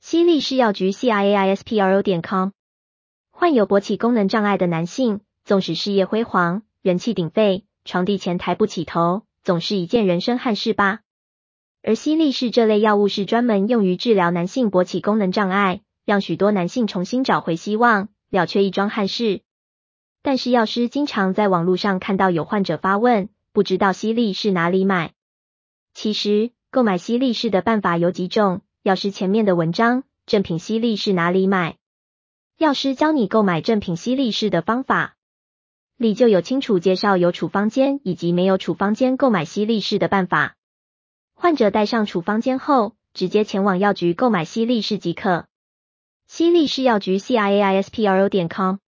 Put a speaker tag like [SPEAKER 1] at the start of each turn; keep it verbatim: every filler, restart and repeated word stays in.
[SPEAKER 1] 西力士药局 C I A I S P R O 点 com。患有勃起功能障碍的男性，纵使事业辉煌，人气鼎沸，床笫前抬不起头，总是一件人生憾事吧。而西力士这类药物是专门用于治疗男性勃起功能障碍，让许多男性重新找回希望，了却一桩憾事。但是药师经常在网络上看到有患者发问，不知道西力士哪里买。其实，购买西力士的办法有几种，药师前面的文章，正品西力士哪里买？药师教你购买正品西力士的方法，里就有清楚介绍有处方间以及没有处方间购买西力士的办法。患者带上处方间后，直接前往药局购买西力士即可。西力士药局 C I A I S P R O 点 com。